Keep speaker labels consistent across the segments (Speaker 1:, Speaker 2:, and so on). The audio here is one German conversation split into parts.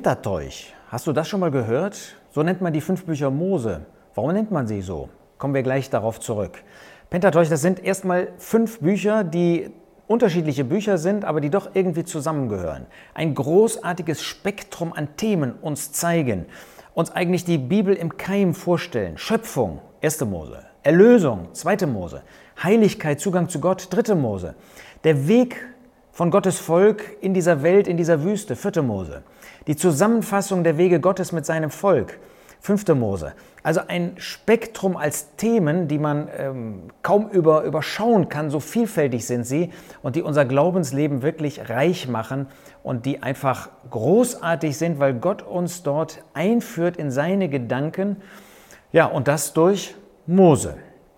Speaker 1: Pentateuch, hast du das schon mal gehört? So nennt man die 5 Bücher Mose. Warum nennt man sie so? Kommen wir gleich darauf zurück. Pentateuch, das sind erstmal 5 Bücher, die unterschiedliche Bücher sind, aber die doch irgendwie zusammengehören. Ein großartiges Spektrum an Themen uns zeigen, uns eigentlich die Bibel im Keim vorstellen. Schöpfung, 1. Mose. Erlösung, 2. Mose. Heiligkeit, Zugang zu Gott, 3. Mose. Der Weg von Gottes Volk in dieser Welt, in dieser Wüste, 4. Mose. Die Zusammenfassung der Wege Gottes mit seinem Volk, 5. Mose. Also ein Spektrum als Themen, die man kaum überschauen kann, so vielfältig sind sie und die unser Glaubensleben wirklich reich machen und die einfach großartig sind, weil Gott uns dort einführt in seine Gedanken, ja, und das durch Mose.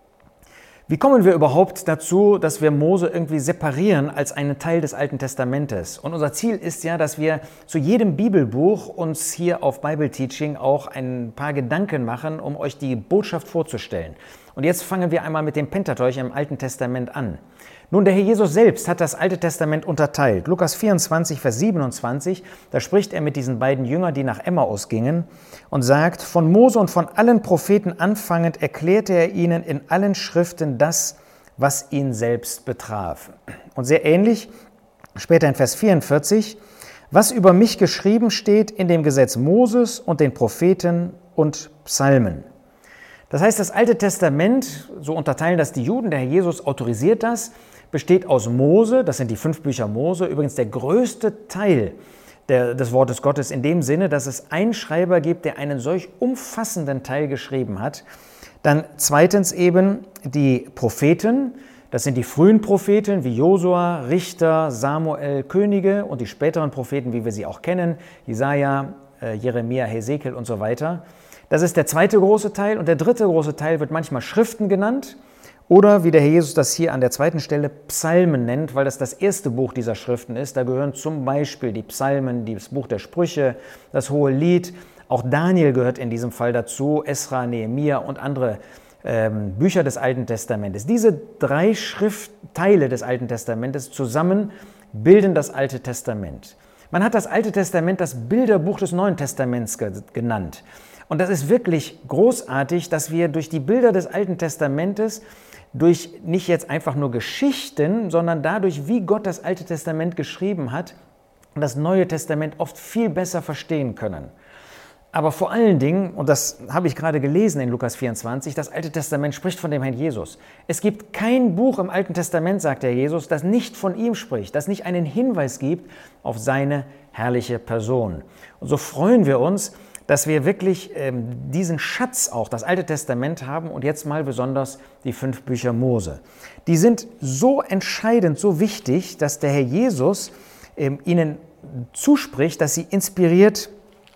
Speaker 1: Wie kommen wir überhaupt dazu, dass wir Mose irgendwie separieren als einen Teil des Alten Testamentes? Und unser Ziel ist ja, dass wir zu jedem Bibelbuch uns hier auf Bible Teaching auch ein paar Gedanken machen, um euch die Botschaft vorzustellen. Und jetzt fangen wir einmal mit dem Pentateuch im Alten Testament an. Nun, der Herr Jesus selbst hat das Alte Testament unterteilt. Lukas 24, Vers 27, da spricht er mit diesen beiden Jüngern, die nach Emmaus gingen, und sagt, von Mose und von allen Propheten anfangend erklärte er ihnen in allen Schriften das, was ihn selbst betraf. Und sehr ähnlich, später in Vers 44, was über mich geschrieben steht in dem Gesetz Moses und den Propheten und Psalmen. Das heißt, das Alte Testament, so unterteilen das die Juden, der Herr Jesus autorisiert das, besteht aus Mose, das sind die 5 Bücher Mose, übrigens der größte Teil des Wortes Gottes in dem Sinne, dass es einen Schreiber gibt, der einen solch umfassenden Teil geschrieben hat. Dann zweitens eben die Propheten, das sind die frühen Propheten wie Josua, Richter, Samuel, Könige und die späteren Propheten, wie wir sie auch kennen, Jesaja, Jeremia, Hesekiel und so weiter. Das ist der zweite große Teil und der dritte große Teil wird manchmal Schriften genannt oder, wie der Herr Jesus das hier an der zweiten Stelle, Psalmen nennt, weil das das erste Buch dieser Schriften ist. Da gehören zum Beispiel die Psalmen, das Buch der Sprüche, das Hohe Lied. Auch Daniel gehört in diesem Fall dazu, Esra, Nehemia und andere Bücher des Alten Testamentes. Diese 3 Schriftteile des Alten Testamentes zusammen bilden das Alte Testament. Man hat das Alte Testament das Bilderbuch des Neuen Testaments genannt. Und das ist wirklich großartig, dass wir durch die Bilder des Alten Testamentes, durch nicht jetzt einfach nur Geschichten, sondern dadurch, wie Gott das Alte Testament geschrieben hat, das Neue Testament oft viel besser verstehen können. Aber vor allen Dingen, und das habe ich gerade gelesen in Lukas 24, das Alte Testament spricht von dem Herrn Jesus. Es gibt kein Buch im Alten Testament, sagt der Jesus, das nicht von ihm spricht, das nicht einen Hinweis gibt auf seine herrliche Person. Und so freuen wir uns, dass wir wirklich diesen Schatz auch, das Alte Testament haben und jetzt mal besonders die 5 Bücher Mose. Die sind so entscheidend, so wichtig, dass der Herr Jesus ihnen zuspricht, dass sie inspiriert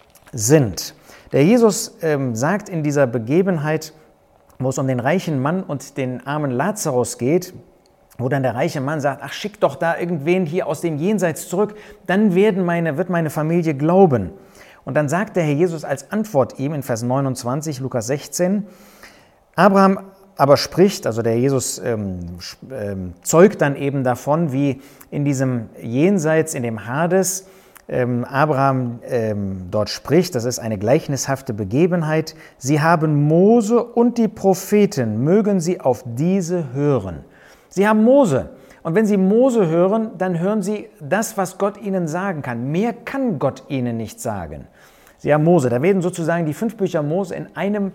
Speaker 1: sind. Der Jesus sagt in dieser Begebenheit, wo es um den reichen Mann und den armen Lazarus geht, wo dann der reiche Mann sagt, ach, schick doch da irgendwen hier aus dem Jenseits zurück, dann wird meine Familie glauben. Und dann sagt der Herr Jesus als Antwort ihm in Vers 29, Lukas 16, Abraham aber spricht, also der Herr Jesus zeugt dann eben davon, wie in diesem Jenseits, in dem Hades, Abraham dort spricht, das ist eine gleichnishafte Begebenheit, sie haben Mose und die Propheten, mögen sie auf diese hören. Sie haben Mose. Und wenn Sie Mose hören, dann hören Sie das, was Gott Ihnen sagen kann. Mehr kann Gott Ihnen nicht sagen. Sie haben Mose. Da werden sozusagen die 5 Bücher Mose in einem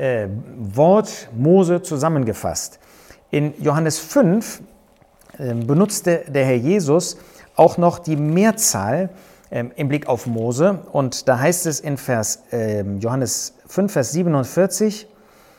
Speaker 1: Wort Mose zusammengefasst. In Johannes 5 benutzte der Herr Jesus auch noch die Mehrzahl im Blick auf Mose. Und da heißt es in Johannes 5, Vers 47,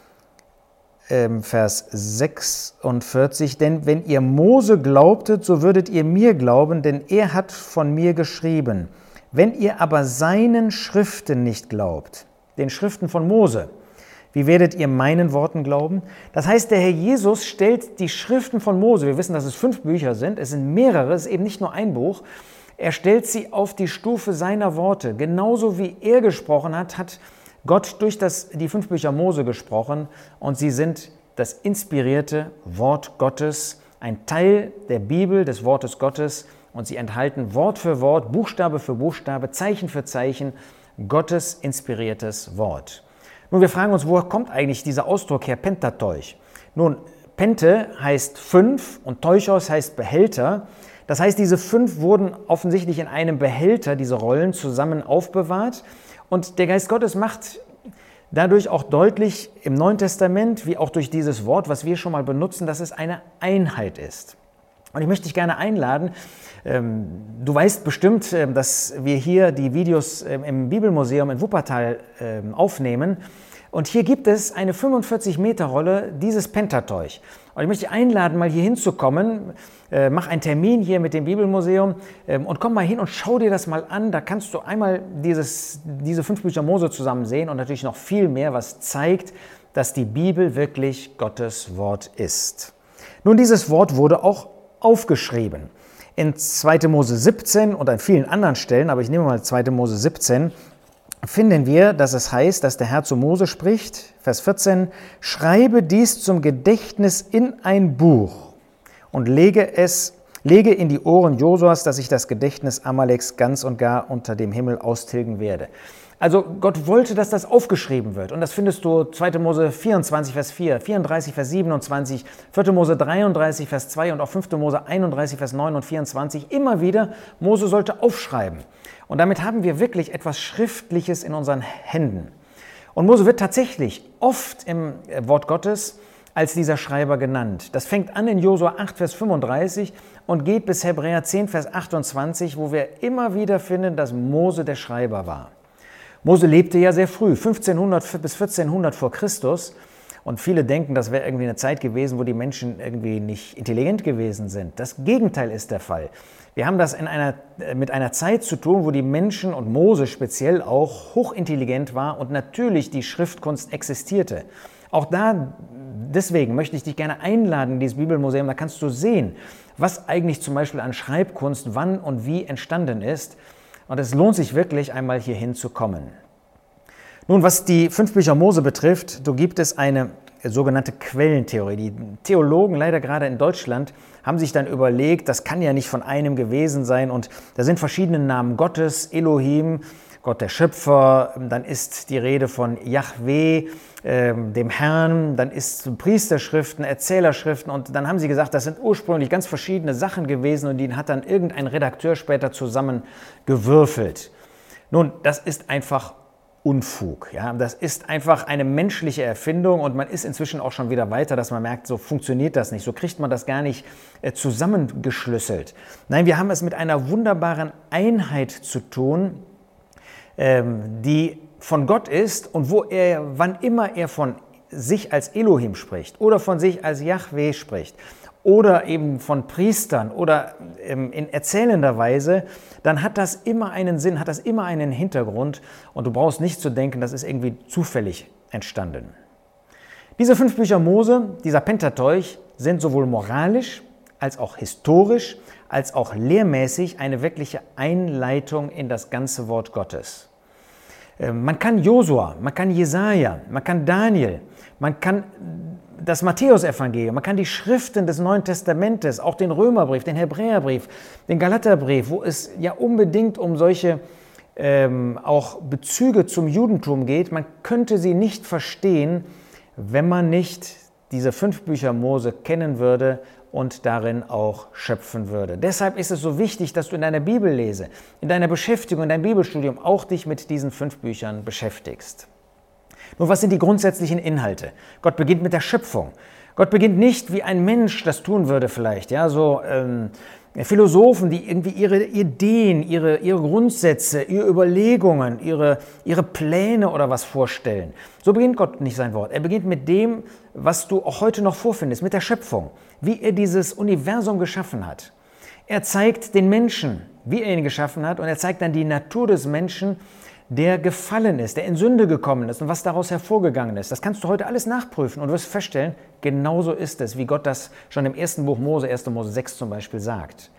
Speaker 1: Vers 46, denn wenn ihr Mose glaubtet, so würdet ihr mir glauben, denn er hat von mir geschrieben. Wenn ihr aber seinen Schriften nicht glaubt, den Schriften von Mose, wie werdet ihr meinen Worten glauben? Das heißt, der Herr Jesus stellt die Schriften von Mose, wir wissen, dass es 5 Bücher sind, es sind mehrere, es ist eben nicht nur ein Buch, er stellt sie auf die Stufe seiner Worte. Genauso wie er gesprochen hat, hat Gott durch die 5 Bücher Mose gesprochen und sie sind das inspirierte Wort Gottes ein Teil der Bibel, des Wortes Gottes, und sie enthalten Wort für Wort, Buchstabe für Buchstabe, Zeichen für Zeichen, Gottes inspiriertes Wort. Nun, wir fragen uns, woher kommt eigentlich dieser Ausdruck her, Pentateuch? Nun, Pente heißt 5 und Teuchos heißt Behälter. Das heißt, diese 5 wurden offensichtlich in einem Behälter, diese Rollen, zusammen aufbewahrt. Und der Geist Gottes macht dadurch auch deutlich im Neuen Testament, wie auch durch dieses Wort, was wir schon mal benutzen, dass es eine Einheit ist. Und ich möchte dich gerne einladen. Du weißt bestimmt, dass wir hier die Videos im Bibelmuseum in Wuppertal aufnehmen. Und hier gibt es eine 45-Meter-Rolle, dieses Pentateuch. Und ich möchte dich einladen, mal hier hinzukommen. Mach einen Termin hier mit dem Bibelmuseum und komm mal hin und schau dir das mal an. Da kannst du einmal diese 5 Bücher Mose zusammen sehen und natürlich noch viel mehr, was zeigt, dass die Bibel wirklich Gottes Wort ist. Nun, dieses Wort wurde auch aufgeschrieben. In 2. Mose 17 und an vielen anderen Stellen, aber ich nehme mal 2. Mose 17, finden wir, dass es heißt, dass der Herr zu Mose spricht, Vers 14, schreibe dies zum Gedächtnis in ein Buch und lege in die Ohren Josuas, dass ich das Gedächtnis Amaleks ganz und gar unter dem Himmel austilgen werde. Also Gott wollte, dass das aufgeschrieben wird. Und das findest du 2. Mose 24, Vers 4, 34, Vers 27, 4. Mose 33, Vers 2 und auch 5. Mose 31, Vers 9 und 24. Immer wieder, Mose sollte aufschreiben. Und damit haben wir wirklich etwas Schriftliches in unseren Händen. Und Mose wird tatsächlich oft im Wort Gottes als dieser Schreiber genannt. Das fängt an in Josua 8, Vers 35 und geht bis Hebräer 10, Vers 28, wo wir immer wieder finden, dass Mose der Schreiber war. Mose lebte ja sehr früh, 1500 bis 1400 vor Christus. Und viele denken, das wäre irgendwie eine Zeit gewesen, wo die Menschen irgendwie nicht intelligent gewesen sind. Das Gegenteil ist der Fall. Wir haben das mit einer Zeit zu tun, wo die Menschen und Mose speziell auch hochintelligent war und natürlich die Schriftkunst existierte. Auch deswegen möchte ich dich gerne einladen in dieses Bibelmuseum. Da kannst du sehen, was eigentlich zum Beispiel an Schreibkunst wann und wie entstanden ist. Und es lohnt sich wirklich, einmal hierhin zu kommen. Nun, was die 5 Bücher Mose betrifft, so gibt es eine sogenannte Quellentheorie. Die Theologen, leider gerade in Deutschland, haben sich dann überlegt, das kann ja nicht von einem gewesen sein. Und da sind verschiedene Namen Gottes, Elohim, Gott der Schöpfer, dann ist die Rede von Jahwe, dem Herrn, dann ist Priesterschriften, Erzählerschriften und dann haben sie gesagt, das sind ursprünglich ganz verschiedene Sachen gewesen und die hat dann irgendein Redakteur später zusammengewürfelt. Nun, das ist einfach Unfug. Ja? Das ist einfach eine menschliche Erfindung und man ist inzwischen auch schon wieder weiter, dass man merkt, so funktioniert das nicht, so kriegt man das gar nicht zusammengeschlüsselt. Nein, wir haben es mit einer wunderbaren Einheit zu tun, die von Gott ist und wann immer er von sich als Elohim spricht oder von sich als Jahwe spricht oder eben von Priestern oder in erzählender Weise, dann hat das immer einen Sinn, hat das immer einen Hintergrund und du brauchst nicht zu denken, das ist irgendwie zufällig entstanden. Diese 5 Bücher Mose, dieser Pentateuch, sind sowohl moralisch als auch historisch, als auch lehrmäßig eine wirkliche Einleitung in das ganze Wort Gottes. Man kann Josua, man kann Jesaja, man kann Daniel, man kann das Matthäusevangelium, man kann die Schriften des Neuen Testamentes, auch den Römerbrief, den Hebräerbrief, den Galaterbrief, wo es ja unbedingt um solche auch Bezüge zum Judentum geht, man könnte sie nicht verstehen, wenn man nicht diese 5 Bücher Mose kennen würde und darin auch schöpfen würde. Deshalb ist es so wichtig, dass du in deiner Bibellese, in deiner Beschäftigung, in deinem Bibelstudium auch dich mit diesen 5 Büchern beschäftigst. Nun, was sind die grundsätzlichen Inhalte? Gott beginnt mit der Schöpfung. Gott beginnt nicht, wie ein Mensch das tun würde vielleicht, ja, so Philosophen, die irgendwie ihre Ideen, ihre Grundsätze, ihre Überlegungen, ihre Pläne oder was vorstellen. So beginnt Gott nicht sein Wort. Er beginnt mit dem, was du auch heute noch vorfindest, mit der Schöpfung, wie er dieses Universum geschaffen hat. Er zeigt den Menschen, wie er ihn geschaffen hat und er zeigt dann die Natur des Menschen, der gefallen ist, der in Sünde gekommen ist und was daraus hervorgegangen ist. Das kannst du heute alles nachprüfen und wirst feststellen, genauso ist es, wie Gott das schon im 1. Buch Mose, 1. Mose 6 zum Beispiel sagt.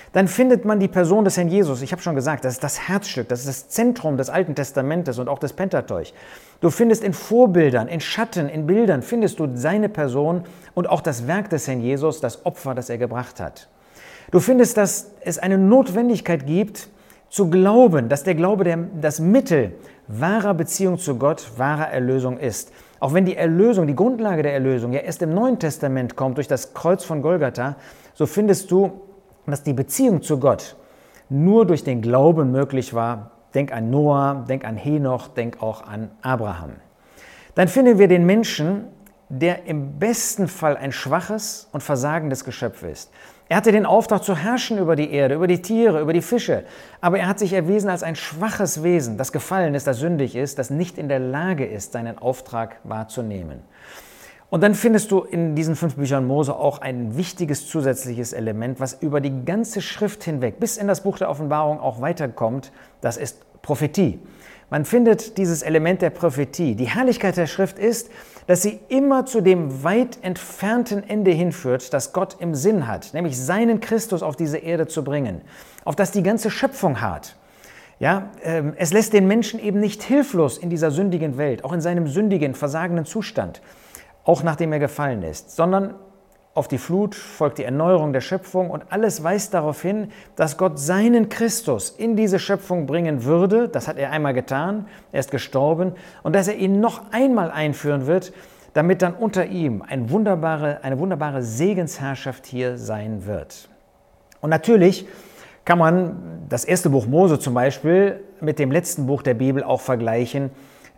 Speaker 1: dann findet man die Person des Herrn Jesus. Ich habe schon gesagt, das ist das Herzstück, das ist das Zentrum des Alten Testamentes und auch des Pentateuch. Du findest in Vorbildern, in Schatten, in Bildern, findest du seine Person und auch das Werk des Herrn Jesus, das Opfer, das er gebracht hat. Du findest, dass es eine Notwendigkeit gibt, zu glauben, dass der Glaube das Mittel wahrer Beziehung zu Gott, wahrer Erlösung ist. Auch wenn die Erlösung, die Grundlage der Erlösung ja erst im Neuen Testament kommt, durch das Kreuz von Golgatha, so findest du, dass die Beziehung zu Gott nur durch den Glauben möglich war. Denk an Noah, denk an Henoch, denk auch an Abraham. Dann finden wir den Menschen, der im besten Fall ein schwaches und versagendes Geschöpf ist. Er hatte den Auftrag zu herrschen über die Erde, über die Tiere, über die Fische, aber er hat sich erwiesen als ein schwaches Wesen, das gefallen ist, das sündig ist, das nicht in der Lage ist, seinen Auftrag wahrzunehmen. Und dann findest du in diesen 5 Büchern Mose auch ein wichtiges zusätzliches Element, was über die ganze Schrift hinweg bis in das Buch der Offenbarung auch weiterkommt, das ist Prophetie. Man findet dieses Element der Prophetie. Die Herrlichkeit der Schrift ist, dass sie immer zu dem weit entfernten Ende hinführt, das Gott im Sinn hat, nämlich seinen Christus auf diese Erde zu bringen, auf das die ganze Schöpfung harrt. Ja, es lässt den Menschen eben nicht hilflos in dieser sündigen Welt, auch in seinem sündigen, versagenden Zustand, auch nachdem er gefallen ist, sondern auf die Flut folgt die Erneuerung der Schöpfung und alles weist darauf hin, dass Gott seinen Christus in diese Schöpfung bringen würde. Das hat er einmal getan, er ist gestorben und dass er ihn noch einmal einführen wird, damit dann unter ihm eine wunderbare Segensherrschaft hier sein wird. Und natürlich kann man das erste Buch Mose zum Beispiel mit dem letzten Buch der Bibel auch vergleichen,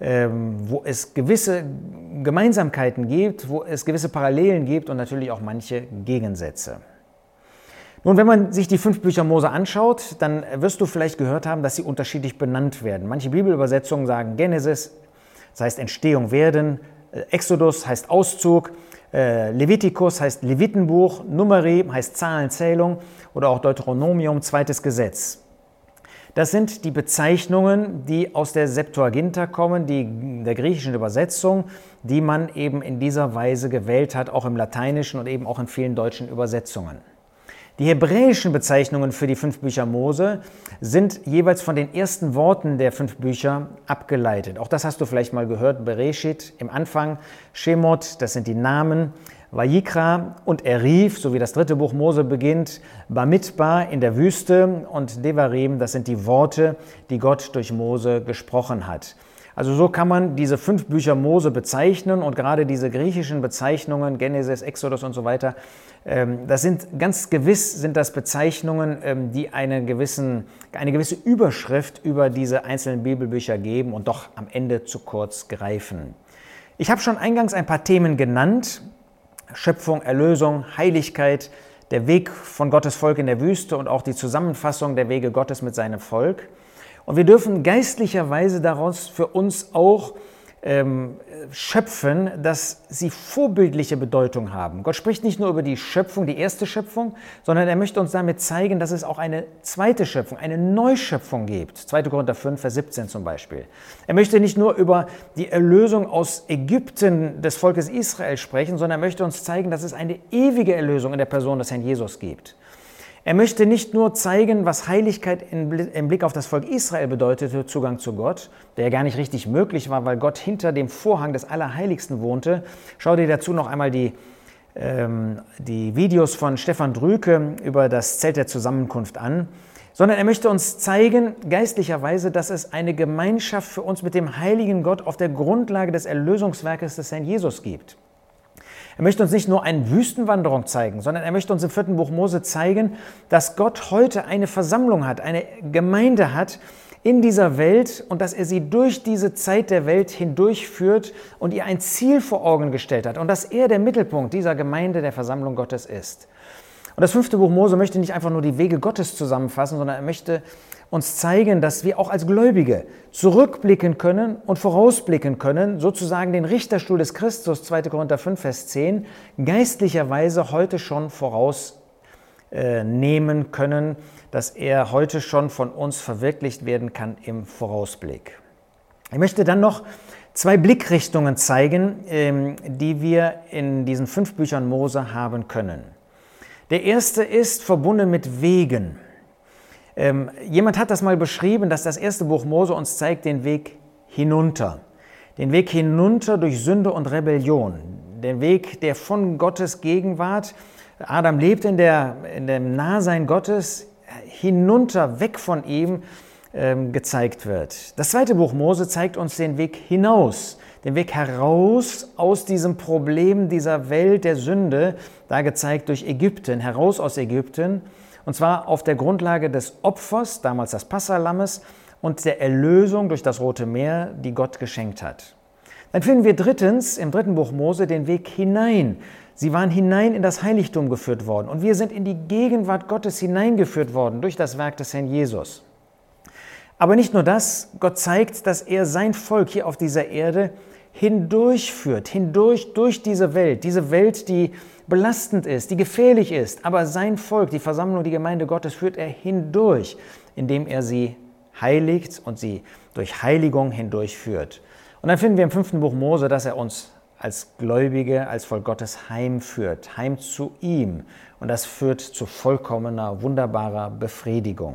Speaker 1: wo es gewisse Gemeinsamkeiten gibt, wo es gewisse Parallelen gibt und natürlich auch manche Gegensätze. Nun, wenn man sich die 5 Bücher Mose anschaut, dann wirst du vielleicht gehört haben, dass sie unterschiedlich benannt werden. Manche Bibelübersetzungen sagen Genesis, das heißt Entstehung, Werden, Exodus heißt Auszug, Levitikus heißt Levitenbuch, Numeri heißt Zahlenzählung oder auch Deuteronomium, zweites Gesetz. Das sind die Bezeichnungen, die aus der Septuaginta kommen, der griechischen Übersetzung, die man eben in dieser Weise gewählt hat, auch im Lateinischen und eben auch in vielen deutschen Übersetzungen. Die hebräischen Bezeichnungen für die 5 Bücher Mose sind jeweils von den ersten Worten der 5 Bücher abgeleitet. Auch das hast du vielleicht mal gehört, Bereshit im Anfang, Shemot, das sind die Namen, Vayikra und Erif, so wie das 3. Buch Mose beginnt, Bamidbar in der Wüste und Devarim, das sind die Worte, die Gott durch Mose gesprochen hat. Also so kann man diese 5 Bücher Mose bezeichnen und gerade diese griechischen Bezeichnungen, Genesis, Exodus und so weiter, das sind ganz gewiss sind das Bezeichnungen, die eine gewisse Überschrift über diese einzelnen Bibelbücher geben und doch am Ende zu kurz greifen. Ich habe schon eingangs ein paar Themen genannt: Schöpfung, Erlösung, Heiligkeit, der Weg von Gottes Volk in der Wüste und auch die Zusammenfassung der Wege Gottes mit seinem Volk. Und wir dürfen geistlicherweise daraus für uns auch schöpfen, dass sie vorbildliche Bedeutung haben. Gott spricht nicht nur über die Schöpfung, die erste Schöpfung, sondern er möchte uns damit zeigen, dass es auch eine zweite Schöpfung, eine Neuschöpfung gibt. 2. Korinther 5, Vers 17 zum Beispiel. Er möchte nicht nur über die Erlösung aus Ägypten des Volkes Israel sprechen, sondern er möchte uns zeigen, dass es eine ewige Erlösung in der Person des Herrn Jesus gibt. Er möchte nicht nur zeigen, was Heiligkeit im Blick auf das Volk Israel bedeutete, Zugang zu Gott, der ja gar nicht richtig möglich war, weil Gott hinter dem Vorhang des Allerheiligsten wohnte. Schau dir dazu noch einmal die Videos von Stefan Drüke über das Zelt der Zusammenkunft an. Sondern er möchte uns zeigen, geistlicherweise, dass es eine Gemeinschaft für uns mit dem heiligen Gott auf der Grundlage des Erlösungswerkes des Herrn Jesus gibt. Er möchte uns nicht nur eine Wüstenwanderung zeigen, sondern er möchte uns im 4. Buch Mose zeigen, dass Gott heute eine Versammlung hat, eine Gemeinde hat in dieser Welt und dass er sie durch diese Zeit der Welt hindurchführt und ihr ein Ziel vor Augen gestellt hat und dass er der Mittelpunkt dieser Gemeinde, der Versammlung Gottes ist. Und das 5. Buch Mose möchte nicht einfach nur die Wege Gottes zusammenfassen, sondern er möchte uns zeigen, dass wir auch als Gläubige zurückblicken können und vorausblicken können, sozusagen den Richterstuhl des Christus, 2. Korinther 5, Vers 10, geistlicherweise heute schon vorausnehmen können, dass er heute schon von uns verwirklicht werden kann im Vorausblick. Ich möchte dann noch 2 Blickrichtungen zeigen, die wir in diesen 5 Büchern Mose haben können. Der erste ist verbunden mit Wegen. Jemand hat das mal beschrieben, dass das erste Buch Mose uns zeigt den Weg hinunter. Den Weg hinunter durch Sünde und Rebellion. Den Weg, der von Gottes Gegenwart, Adam lebt in dem Nahsein Gottes, hinunter, weg von ihm, gezeigt wird. Das zweite Buch Mose zeigt uns den Weg hinaus, den Weg heraus aus diesem Problem dieser Welt der Sünde, da gezeigt durch Ägypten, heraus aus Ägypten, und zwar auf der Grundlage des Opfers, damals des Passalammes, und der Erlösung durch das Rote Meer, die Gott geschenkt hat. Dann finden wir drittens im dritten Buch Mose den Weg hinein. Sie waren hinein in das Heiligtum geführt worden und wir sind in die Gegenwart Gottes hineingeführt worden durch das Werk des Herrn Jesus. Aber nicht nur das, Gott zeigt, dass er sein Volk hier auf dieser Erde hindurchführt, durch diese Welt, die belastend ist, die gefährlich ist, aber sein Volk, die Versammlung, die Gemeinde Gottes, führt er hindurch, indem er sie heiligt und sie durch Heiligung hindurchführt. Und dann finden wir im 5. Buch Mose, dass er uns als Gläubige, als Volk Gottes heimführt, heim zu ihm. Und das führt zu vollkommener, wunderbarer Befriedigung.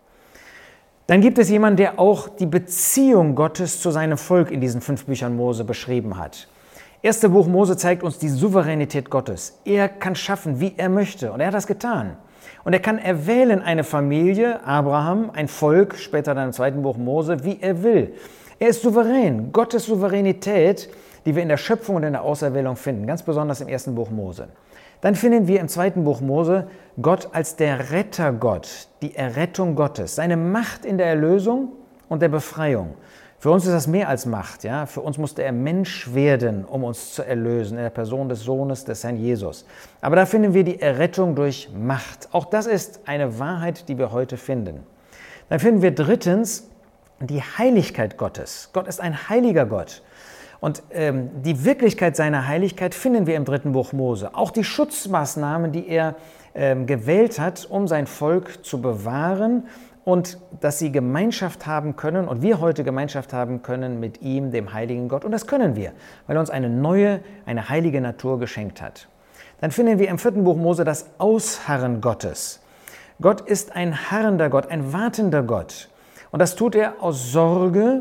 Speaker 1: Dann gibt es jemanden, der auch die Beziehung Gottes zu seinem Volk in diesen 5 Büchern Mose beschrieben hat. 1. Buch Mose zeigt uns die Souveränität Gottes. Er kann schaffen, wie er möchte. Und er hat das getan. Und er kann erwählen eine Familie, Abraham, ein Volk, später dann im 2. Buch Mose, wie er will. Er ist souverän. Gottes Souveränität, die wir in der Schöpfung und in der Auserwählung finden, ganz besonders im 1. Buch Mose. Dann finden wir im 2. Buch Mose Gott als der Rettergott, die Errettung Gottes, seine Macht in der Erlösung und der Befreiung. Für uns ist das mehr als Macht. Ja? Für uns musste er Mensch werden, um uns zu erlösen, in der Person des Sohnes des Herrn Jesus. Aber da finden wir die Errettung durch Macht. Auch das ist eine Wahrheit, die wir heute finden. Dann finden wir drittens die Heiligkeit Gottes. Gott ist ein heiliger Gott. Und die Wirklichkeit seiner Heiligkeit finden wir im 3. Buch Mose. Auch die Schutzmaßnahmen, die er gewählt hat, um sein Volk zu bewahren und dass sie Gemeinschaft haben können und wir heute Gemeinschaft haben können mit ihm, dem heiligen Gott. Und das können wir, weil er uns eine neue, eine heilige Natur geschenkt hat. Dann finden wir im 4. Buch Mose das Ausharren Gottes. Gott ist ein harrender Gott, ein wartender Gott. Und das tut er aus Sorge,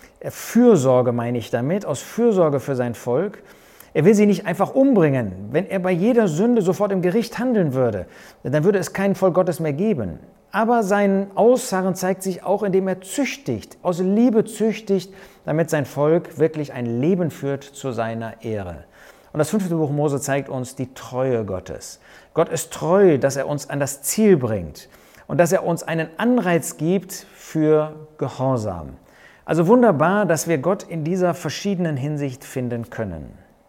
Speaker 1: Fürsorge meine ich damit, aus Fürsorge für sein Volk. Er will sie nicht einfach umbringen. Wenn er bei jeder Sünde sofort im Gericht handeln würde, dann würde es kein Volk Gottes mehr geben. Aber sein Ausharren zeigt sich auch, indem er züchtigt, aus Liebe züchtigt, damit sein Volk wirklich ein Leben führt zu seiner Ehre. Und das 5. Buch Mose zeigt uns die Treue Gottes. Gott ist treu, dass er uns an das Ziel bringt und dass er uns einen Anreiz gibt für Gehorsam. Also wunderbar, dass wir Gott in dieser verschiedenen Hinsicht finden können.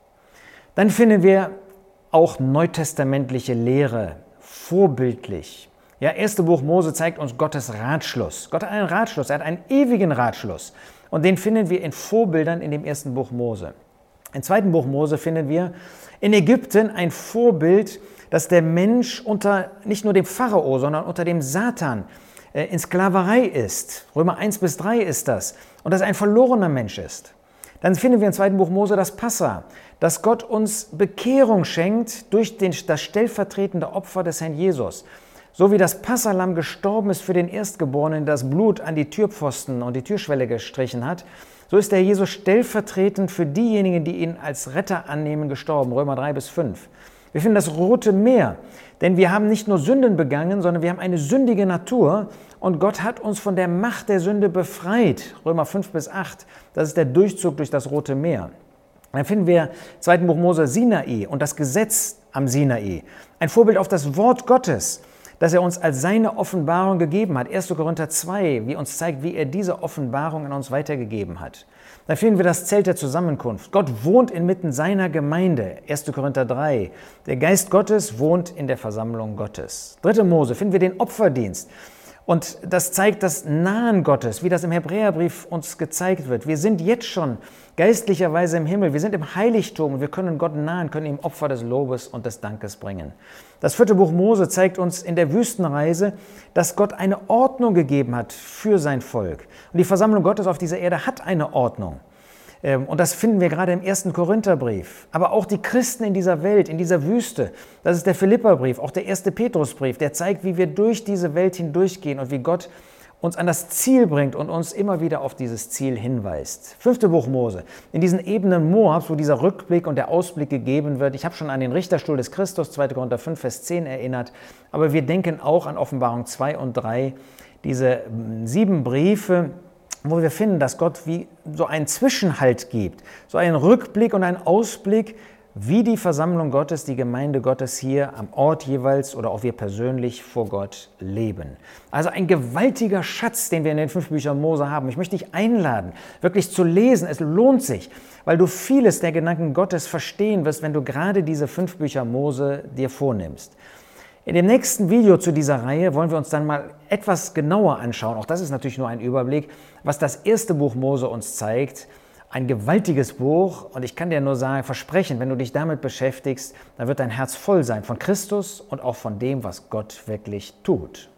Speaker 1: Dann finden wir auch neutestamentliche Lehre, vorbildlich. Ja, 1. Buch Mose zeigt uns Gottes Ratschluss. Gott hat einen Ratschluss, er hat einen ewigen Ratschluss. Und den finden wir in Vorbildern in dem 1. Buch Mose. Im 2. Buch Mose finden wir in Ägypten ein Vorbild, dass der Mensch unter nicht nur dem Pharao, sondern unter dem Satan in Sklaverei ist. Römer 1-3 ist das. Und dass er ein verlorener Mensch ist. Dann finden wir im 2. Buch Mose das Passa, dass Gott uns Bekehrung schenkt durch das stellvertretende Opfer des Herrn Jesus. So wie das Passalamm gestorben ist für den Erstgeborenen, das Blut an die Türpfosten und die Türschwelle gestrichen hat, so ist der Herr Jesus stellvertretend für diejenigen, die ihn als Retter annehmen, gestorben. Römer 3-5. Wir finden das Rote Meer, denn wir haben nicht nur Sünden begangen, sondern wir haben eine sündige Natur und Gott hat uns von der Macht der Sünde befreit. Römer 5-8, das ist der Durchzug durch das Rote Meer. Dann finden wir im 2. Buch Mose Sinai und das Gesetz am Sinai. Ein Vorbild auf das Wort Gottes, das er uns als seine Offenbarung gegeben hat. 1. Korinther 2, wie uns zeigt, wie er diese Offenbarung an uns weitergegeben hat. Dann finden wir das Zelt der Zusammenkunft. Gott wohnt inmitten seiner Gemeinde. 1. Korinther 3. Der Geist Gottes wohnt in der Versammlung Gottes. 3. Mose finden wir den Opferdienst. Und das zeigt das Nahen Gottes, wie das im Hebräerbrief uns gezeigt wird. Wir sind jetzt schon geistlicherweise im Himmel, wir sind im Heiligtum und wir können Gott nahen, können ihm Opfer des Lobes und des Dankes bringen. Das 4. Buch Mose zeigt uns in der Wüstenreise, dass Gott eine Ordnung gegeben hat für sein Volk. Und die Versammlung Gottes auf dieser Erde hat eine Ordnung. Und das finden wir gerade im 1. Korintherbrief. Aber auch die Christen in dieser Welt, in dieser Wüste, das ist der Philipperbrief, auch der 1. Petrusbrief, der zeigt, wie wir durch diese Welt hindurchgehen und wie Gott uns an das Ziel bringt und uns immer wieder auf dieses Ziel hinweist. 5. Buch Mose, in diesen Ebenen Moabs, wo dieser Rückblick und der Ausblick gegeben wird. Ich habe schon an den Richterstuhl des Christus, 2. Korinther 5, Vers 10 erinnert, aber wir denken auch an Offenbarung 2 und 3, diese 7 Briefe, wo wir finden, dass Gott wie so einen Zwischenhalt gibt, so einen Rückblick und einen Ausblick, wie die Versammlung Gottes, die Gemeinde Gottes hier am Ort jeweils oder auch wir persönlich vor Gott leben. Also ein gewaltiger Schatz, den wir in den 5 Büchern Mose haben. Ich möchte dich einladen, wirklich zu lesen. Es lohnt sich, weil du vieles der Gedanken Gottes verstehen wirst, wenn du gerade diese 5 Bücher Mose dir vornimmst. In dem nächsten Video zu dieser Reihe wollen wir uns dann mal etwas genauer anschauen, auch das ist natürlich nur ein Überblick, was das 1. Buch Mose uns zeigt. Ein gewaltiges Buch und ich kann dir nur sagen, versprechen, wenn du dich damit beschäftigst, dann wird dein Herz voll sein von Christus und auch von dem, was Gott wirklich tut.